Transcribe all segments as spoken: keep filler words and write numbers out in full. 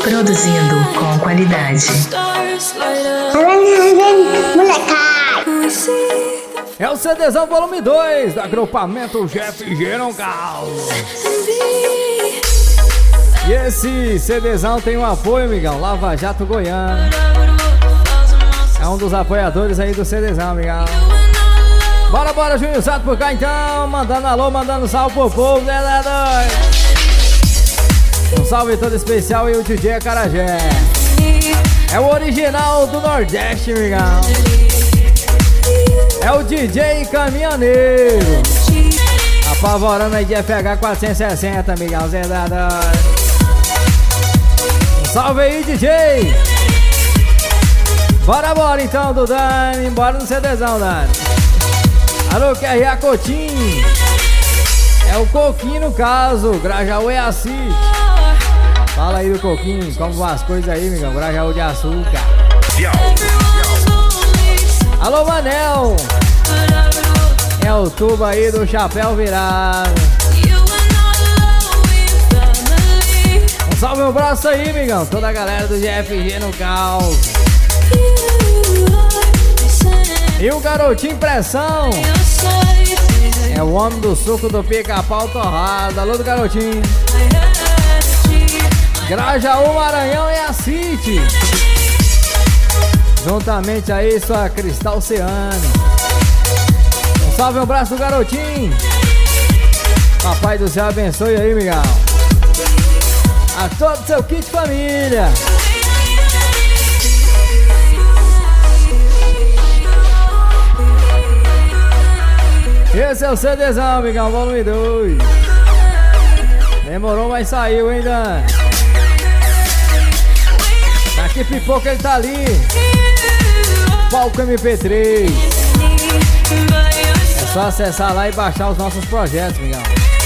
Produzindo com qualidade. É o CDzão volume dois do agrupamento Jeff Geroncal. E esse CDzão tem um apoio, amigão, Lava Jato Goiânia. É um dos apoiadores aí do CDzão, amigão. Bora, bora, Júnior Sato por cá então. Mandando alô, mandando salve pro povo, né, doido? Um salve todo especial e o D J Acarajé. É o original do Nordeste, amigão. É o D J Caminhoneiro. Apavorando aí de F H quatrocentos e sessenta, amigão, Zé doido. Um salve aí, D J. Bora, bora então, do Dani. Bora no CDzão, Dani. Alô, Q R A Coutinho. É o Coquinho no caso, Grajaú é assim. Fala aí do Coquinho, como vão as coisas aí, amigão, Grajaú de açúcar. Alô, Manel. É o tubo aí do chapéu virado. Um salve, um abraço aí, amigão, toda a galera do G F G no caos. E o garotinho pressão. É o homem do suco do pica-pau torrado. Alô do garotinho. Grajaú, Maranhão e a City. Juntamente aí sua Cristal Oceano. Um salve, um abraço do garotinho. Papai do céu abençoe aí, migão. A todo seu kit família. Esse é o CDzão, amigão, volume dois. Demorou, mas saiu, hein, Dan? Daqui pipoca ele tá ali. Palco M P três. É só acessar lá e baixar os nossos projetos, amigão.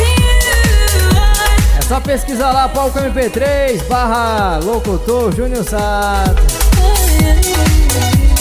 É só pesquisar lá, Palco M P três barra locutor Júnior Sato.